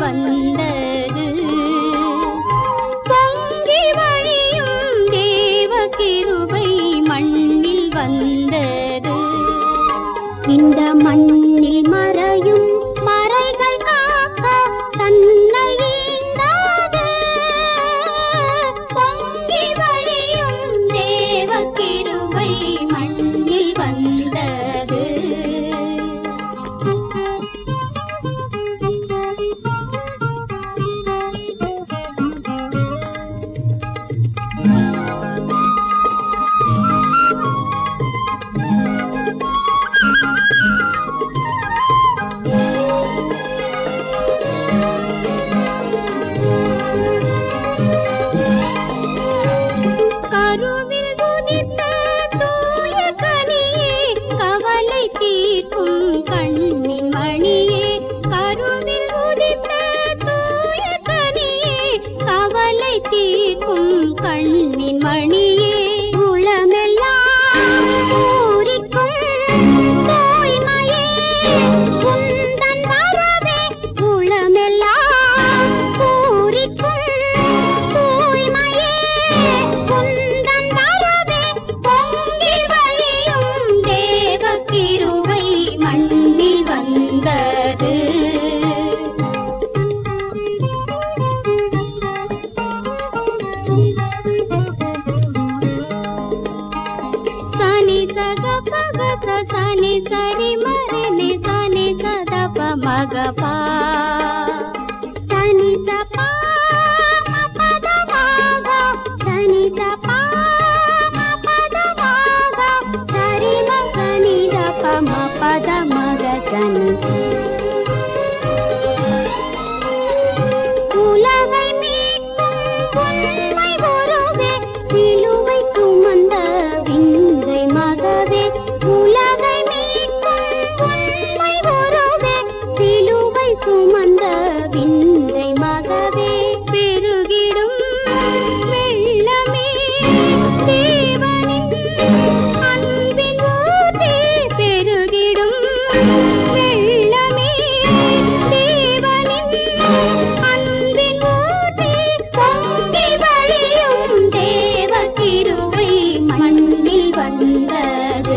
வந்தது. பொங்கி வழியும் தேவ கிருபை மண்ணில் வந்தது. இந்த மண்ணில் மறையும் மறைகள் காக்க தன்னை ஈந்தது. பொங்கி வழியும் தேவ கிருபை மண்ணில் வந்தது. கருவில் உதித்த தூய கனியே கவலை தீர்க்கும் கண்ணின் மணியே. கருவில் உதித்த தூய கனியே கவலை தீர்க்கும் கண்ணின் மணியே. உளமெல்லாம் பூரிக்கும் தூய்மையே உந்தன் வரவே. உளமெல்லாம் பூரிக்கும் தூய்மையே உந்தன் வரவே. பொங்கி வழியும் தேவ கிருபை மண்ணில் வந்தது. சனி சத பக சனி சரி மரணி சனி சத மகபா. சனி சபா மபத மாக சனி சபா மபத மாக சரி மகனி தப மபத மக சனி. உலகை மீட்கும் உண்மை குருவே சிலுவை சுமந்த விந்தை மகவே. உலகை மீட்கும் உண்மை குருவே சிலுவை சுமந்த விந்தை மகவே. பெருகிடும் வெள்ளமே தேவனின் அன்பின் ஊற்றே. பெருகிடும் வெள்ளமே தேவனின் அன்பின் ஊற்றே. பொங்கி வழியும் தேவ கிருபை மண்ணில் வந்தது.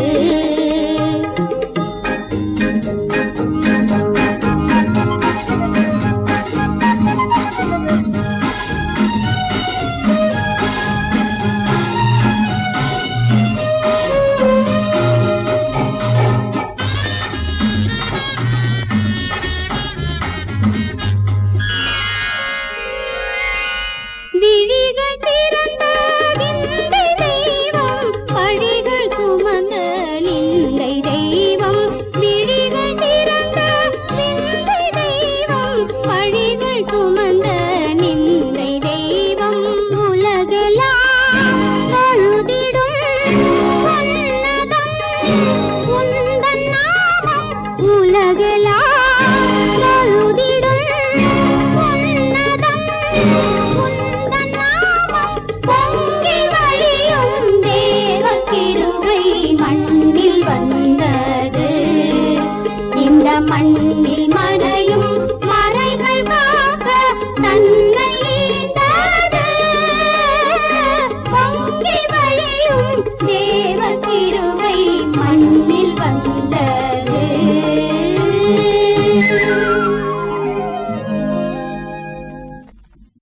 விழிகள் திறந்த விந்தை தெய்வம் பழிகள் சுமந்த நிந்தை தெய்வம். விழிகள் திறந்த விந்தை தெய்வம் பழிகள் சுமந்த நிந்தை தெய்வம். உலகெல்லாம் தொழுதிடும் உன்னதம் உந்தன் நாமம். உலகெல்லாம் தொழுதிடும் உன்னதம் உந்தன் நாமம். பொங்கி வழியும் தேவ கிருபை மண்ணில் வந்தது. இந்த மண்